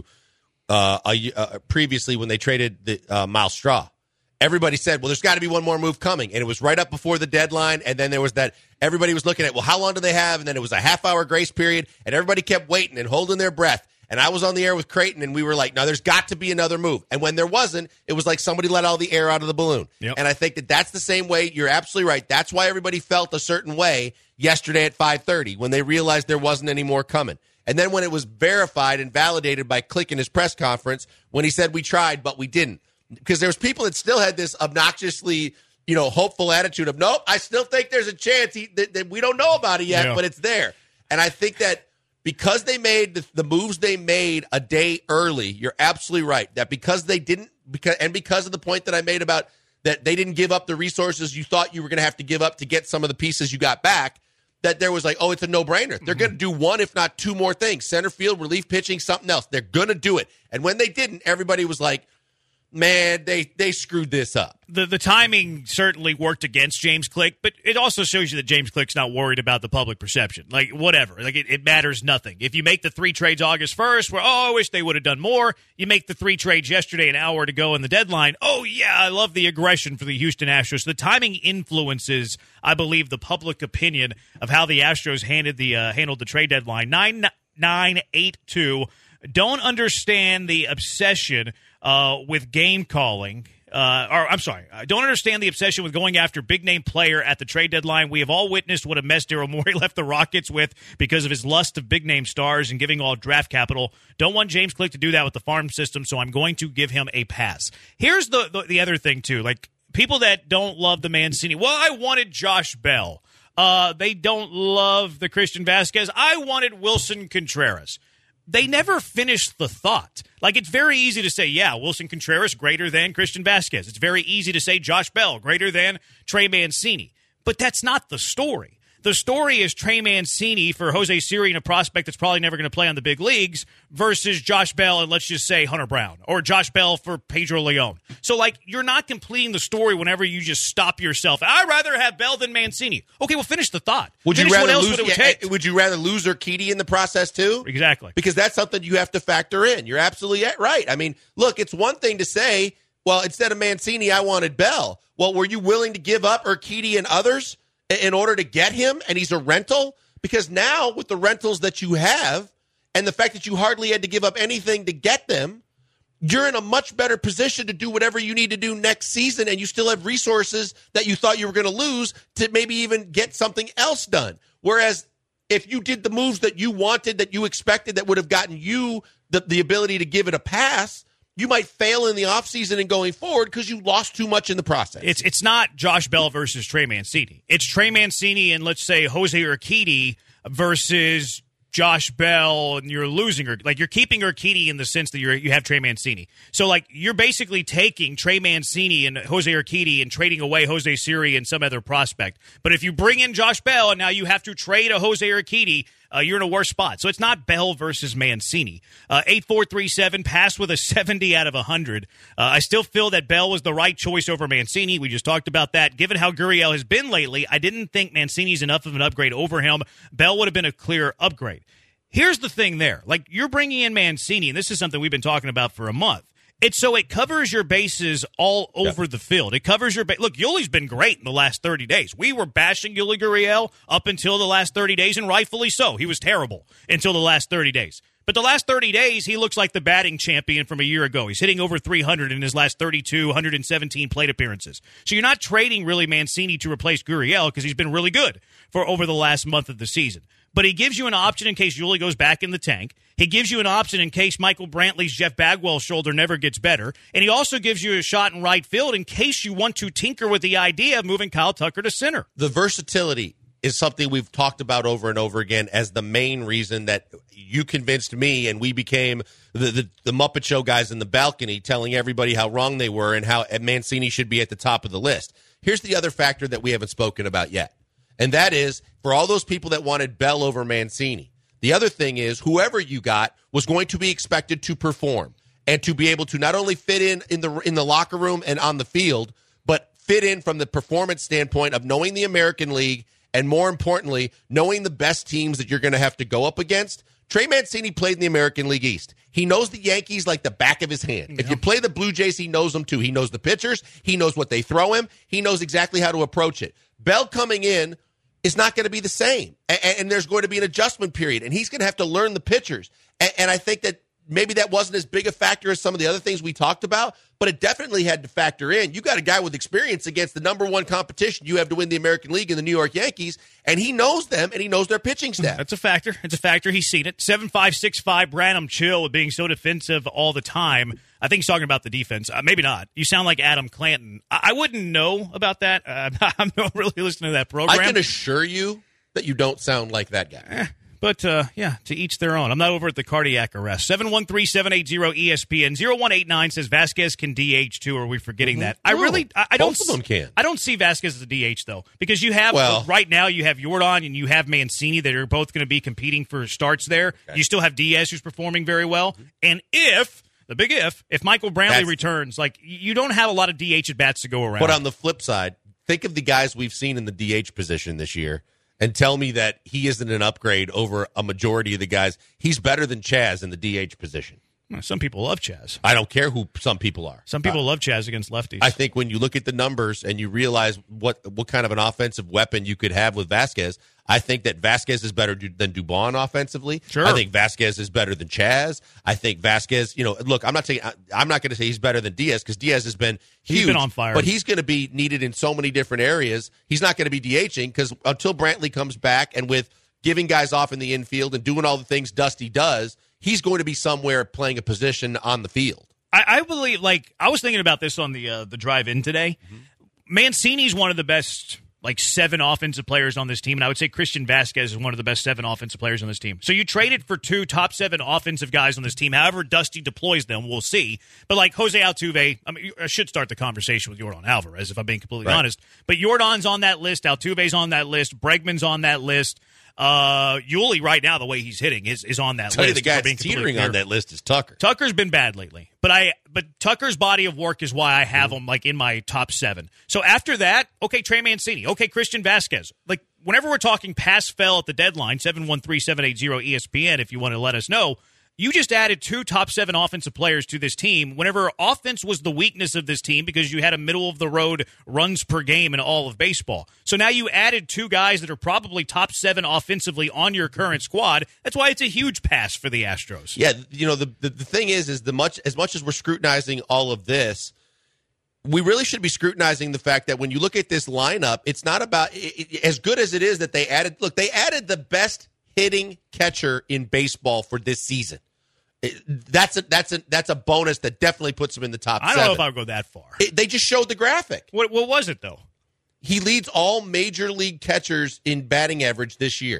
previously when they traded the Miles Straw. Everybody said, well, there's got to be one more move coming, and it was right up before the deadline, and then there was that everybody was looking at, well, how long do they have? And then it was a half-hour grace period, and everybody kept waiting and holding their breath. And I was on the air with Creighton, and we were like, no, there's got to be another move. And when there wasn't, it was like somebody let all the air out of the balloon. Yep. And I think that that's the same way. You're absolutely right. That's why everybody felt a certain way yesterday at 5:30 when they realized there wasn't any more coming. And then when it was verified and validated by Click in his press conference when he said we tried, but we didn't. Because there was people that still had this obnoxiously, hopeful attitude of, nope, I still think there's a chance that we don't know about it yet, but it's there. And I think that because they made the moves they made a day early, you're absolutely right. That because they didn't, because of the point that I made about that they didn't give up the resources you thought you were going to have to give up to get some of the pieces you got back, that there was like, oh, it's a no-brainer. They're going to do one, if not 2 more things. Center field, relief pitching, something else. They're going to do it. And when they didn't, everybody was like, man, they screwed this up. The timing certainly worked against James Click, but it also shows you that James Click's not worried about the public perception. Like, whatever. Like, it matters nothing. If you make the 3 trades August 1st, where, I wish they would have done more. You make the 3 trades yesterday, an hour to go in the deadline. Oh, yeah, I love the aggression for the Houston Astros. The timing influences, I believe, the public opinion of how the Astros handled the trade deadline. 9982. Don't understand the obsession with game calling I don't understand the obsession with going after big-name player at the trade deadline. We have all witnessed what a mess Daryl Morey left the Rockets with because of his lust of big-name stars and giving all draft capital. Don't want James Click to do that with the farm system, so I'm going to give him a pass. Here's the other thing, too. Like, people that don't love the Mancini. Well, I wanted Josh Bell. They don't love the Christian Vasquez. I wanted Wilson Contreras. They never finished the thought. Like, it's very easy to say, yeah, Wilson Contreras greater than Christian Vasquez. It's very easy to say Josh Bell greater than Trey Mancini. But that's not the story. The story is Trey Mancini for Jose Siri, a prospect that's probably never going to play on the big leagues, versus Josh Bell and let's just say Hunter Brown, or Josh Bell for Pedro Leon. So, like, you're not completing the story whenever you just stop yourself. I'd rather have Bell than Mancini. Okay, well, finish the thought. Would you rather lose Urquidy in the process too? Exactly. Because that's something you have to factor in. You're absolutely right. I mean, look, it's one thing to say, well, instead of Mancini, I wanted Bell. Well, were you willing to give up Urquidy and others in order to get him, and he's a rental? Because now with the rentals that you have and the fact that you hardly had to give up anything to get them, you're in a much better position to do whatever you need to do next season, and you still have resources that you thought you were going to lose to maybe even get something else done. Whereas if you did the moves that you wanted, that you expected, that would have gotten you the ability to give it a pass, you might fail in the offseason and going forward because you lost too much in the process. It's not Josh Bell versus Trey Mancini. It's Trey Mancini and, let's say, Jose Urquidy versus Josh Bell, and you're losing her. Like, you're keeping Urquidy in the sense that you have Trey Mancini. So, like, you're basically taking Trey Mancini and Jose Urquidy and trading away Jose Siri and some other prospect. But if you bring in Josh Bell and now you have to trade a Jose Urquidy, you're in a worse spot. So it's not Bell versus Mancini. 8437, passed with a 70 out of 100. I still feel that Bell was the right choice over Mancini. We just talked about that. Given how Gurriel has been lately, I didn't think Mancini's enough of an upgrade over him. Bell would have been a clear upgrade. Here's the thing there. Like, you're bringing in Mancini, and this is something we've been talking about for a month. It's so it covers your bases all over the field. It covers your base. Look, Yuli's been great in the last 30 days. We were bashing Yuli Gurriel up until the last 30 days, and rightfully so. He was terrible until the last 30 days. But the last 30 days, he looks like the batting champion from a year ago. He's hitting over 300 in his last 32, 117 plate appearances. So you're not trading really Mancini to replace Gurriel because he's been really good for over the last month of the season. But he gives you an option in case Yuli goes back in the tank. He gives you an option in case Michael Brantley's Jeff Bagwell shoulder never gets better. And he also gives you a shot in right field in case you want to tinker with the idea of moving Kyle Tucker to center. The versatility is something we've talked about over and over again as the main reason that you convinced me and we became the Muppet Show guys in the balcony telling everybody how wrong they were and how Mancini should be at the top of the list. Here's the other factor that we haven't spoken about yet. And that is, for all those people that wanted Bell over Mancini, the other thing is whoever you got was going to be expected to perform and to be able to not only fit in the locker room and on the field, but fit in from the performance standpoint of knowing the American League and, more importantly, knowing the best teams that you're going to have to go up against. Trey Mancini played in the American League East. He knows the Yankees like the back of his hand. Yeah. If you play the Blue Jays, he knows them too. He knows the pitchers. He knows what they throw him. He knows exactly how to approach it. Bell coming in is not going to be the same. And there's going to be an adjustment period, and he's going to have to learn the pitchers. And I think that maybe that wasn't as big a factor as some of the other things we talked about, but it definitely had to factor in. You got a guy with experience against the number one competition you have to win the American League in the New York Yankees, and he knows them, and he knows their pitching staff. That's a factor. It's a factor. He's seen it. 7565 Branham Chill with being so defensive all the time. I think he's talking about the defense. Maybe not. You sound like Adam Clanton. I wouldn't know about that. I'm not really listening to that program. I can assure you that you don't sound like that guy. But, yeah, to each their own. I'm not over at the cardiac arrest. 713-780-ESPN. 0189 says Vasquez can DH too, or are we forgetting that? I don't. Both of them can. I don't see Vasquez as a DH, though, because you have, right now, you have Jordan and you have Mancini that are both going to be competing for starts there. Okay. You still have Diaz, who's performing very well. And if Michael Brantley returns, like, you don't have a lot of DH at-bats to go around. But on the flip side, think of the guys we've seen in the DH position this year and tell me that he isn't an upgrade over a majority of the guys. He's better than Chaz in the DH position. Some people love Chaz. I don't care who some people are. Some people love Chaz against lefties. I think when you look at the numbers and you realize what kind of an offensive weapon you could have with Vasquez, I think that Vasquez is better than Dubon offensively. Sure. I think Vasquez is better than Chaz. I think Vasquez, look, I'm not going to say he's better than Diaz because Diaz has been huge. He's been on fire. But he's going to be needed in so many different areas. He's not going to be DHing because until Brantley comes back and with giving guys off in the infield and doing all the things Dusty does, he's going to be somewhere playing a position on the field. I believe, I was thinking about this on the drive in today. Mm-hmm. Mancini's one of the best, 7 offensive players on this team, and I would say Christian Vasquez is one of the best 7 offensive players on this team. So you traded for 2 top 7 offensive guys on this team. However Dusty deploys them, we'll see. But Jose Altuve, I should start the conversation with Yordan Alvarez, if I'm being completely honest. But Yordan's on that list. Altuve's on that list. Bregman's on that list. Yuli right now, the way he's hitting is on that list. The guy that's teetering on that list is Tucker. Tucker's been bad lately, but Tucker's body of work is why I have him in my top 7. So after that, okay, Trey Mancini, okay, Christian Vasquez. Whenever we're talking pass fell at the deadline, 713-780-ESPN, if you want to let us know. You just added 2 top 7 offensive players to this team whenever offense was the weakness of this team because you had a middle-of-the-road runs per game in all of baseball. So now you added 2 guys that are probably top 7 offensively on your current squad. That's why it's a huge pass for the Astros. Yeah, the thing is as much as we're scrutinizing all of this, we really should be scrutinizing the fact that when you look at this lineup, it's not about as good as it is that they added. Look, they added the best hitting catcher in baseball for this season. That's a bonus that definitely puts him in the top 7. I don't know if I would go that far. They just showed the graphic. What was it, though? He leads all major league catchers in batting average this year.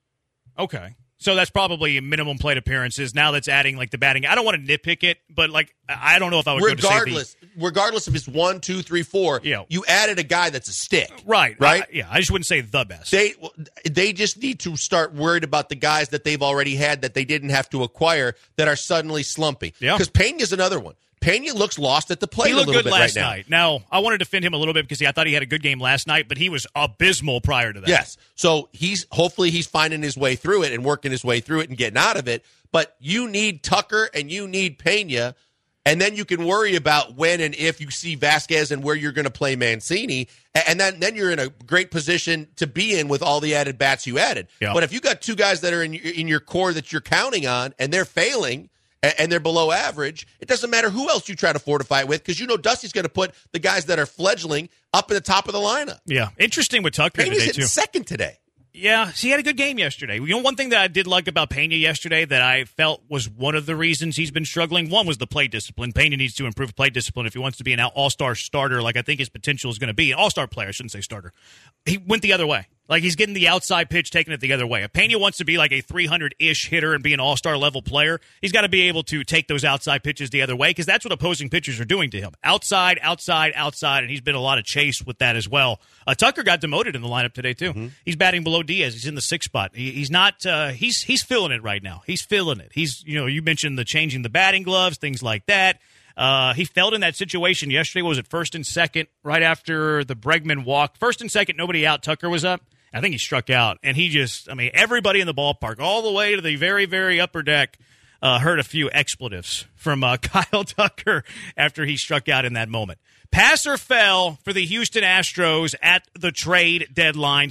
Okay. So that's probably minimum plate appearances. Now that's adding the batting. I don't want to nitpick it, but I don't know if I would regardless if it's 1, 2, 3, 4. Yeah. You added a guy that's a stick, right? Right? I just wouldn't say the best. They just need to start worried about the guys that they've already had that they didn't have to acquire that are suddenly slumping. Yeah. Because Peña's another one. Peña looks lost at the plate a little bit right now. He looked good last night. Now, I want to defend him a little bit because I thought he had a good game last night, but he was abysmal prior to that. Yes. So hopefully he's finding his way through it and working his way through it and getting out of it. But you need Tucker and you need Peña, and then you can worry about when and if you see Vasquez and where you're going to play Mancini, and then you're in a great position to be in with all the added bats you added. Yeah. But if you got 2 guys that are in your core that you're counting on and they're failing, and they're below average, it doesn't matter who else you try to fortify it with because Dusty's going to put the guys that are fledgling up at the top of the lineup. Yeah. Interesting with Tucker Peña's today, too. second today. Yeah, he had a good game yesterday. One thing that I did like about Peña yesterday that I felt was one of the reasons he's been struggling, one was the play discipline. Peña needs to improve play discipline if he wants to be an all-star starter I think his potential is going to be. An all-star player, I shouldn't say starter. He went the other way. He's getting the outside pitch, taking it the other way. If Peña wants to be a 300-ish hitter and be an all-star level player, he's got to be able to take those outside pitches the other way because that's what opposing pitchers are doing to him. Outside, outside, outside, and he's been a lot of chase with that as well. Tucker got demoted in the lineup today, too. Mm-hmm. He's batting below Diaz. He's in the 6th spot. He's not he's feeling it right now. He's feeling it. He's, you mentioned the changing the batting gloves, things like that. He felt in that situation yesterday. What was it, 1st and 2nd, right after the Bregman walk? 1st and 2nd, nobody out. Tucker was up. I think he struck out, and he just, everybody in the ballpark, all the way to the very, very upper deck, heard a few expletives from Kyle Tucker after he struck out in that moment. Pass or fell for the Houston Astros at the trade deadline.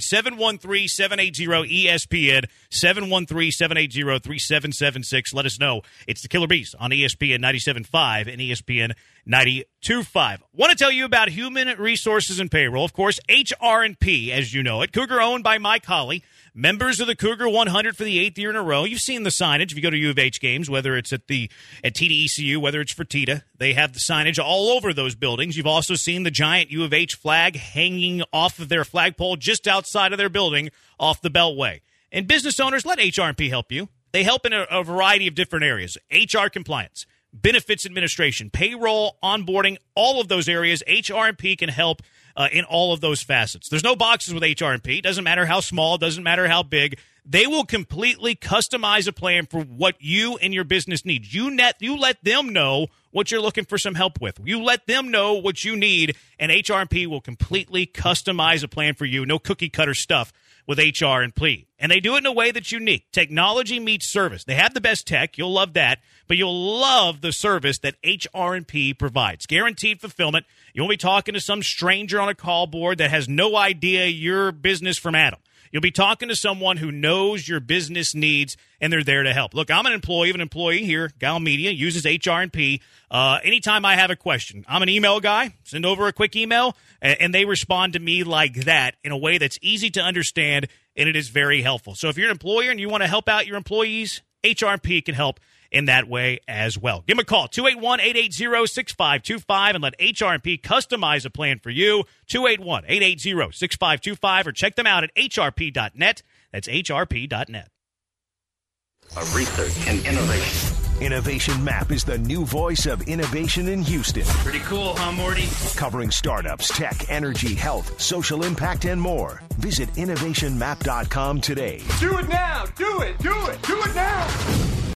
713-780-ESPN, 713-780-3776. Let us know. It's the Killer Bees on ESPN 97.5 and ESPN 92.5. Want to tell you about human resources and payroll. Of course, HR&P, as you know it. Cougar owned by Mike Holly. Members of the Cougar 100 for the 8th year in a row. You've seen the signage if you go to U of H games, whether it's at TDECU, whether it's for Tita. They have the signage all over those buildings. You've also seen the giant U of H flag hanging off of their flagpole just outside of their building off the Beltway. And business owners, let HR&P help you. They help in a variety of different areas. HR compliance, benefits administration, payroll, onboarding, all of those areas. HR&P can help in all of those facets. There's no boxes with HR&P. Doesn't matter how small, doesn't matter how big. They will completely customize a plan for what you and your business need. You let them know what you're looking for some help with. You let them know what you need, and HR&P will completely customize a plan for you. No cookie-cutter stuff with HR&P. And they do it in a way that's unique. Technology meets service. They have the best tech. You'll love that. But you'll love the service that HR&P provides. Guaranteed fulfillment. You won't be talking to some stranger on a call board that has no idea your business from Adam. You'll be talking to someone who knows your business needs, and they're there to help. Look, I'm an employee here. Gal Media uses HR&P. Anytime I have a question, I'm an email guy. Send over a quick email, and they respond to me like that in a way that's easy to understand, and it is very helpful. So if you're an employer and you want to help out your employees, HR&P can help in that way as well. Give them a call, 281-880-6525, and let HR&P customize a plan for you, 281-880-6525, or check them out at hrp.net. That's hrp.net. Of research and innovation. Innovation Map is the new voice of innovation in Houston. Pretty cool, huh, Morty? Covering startups, tech, energy, health, social impact, and more. Visit innovationmap.com today. Do it now! Do it! Do it! Do it now!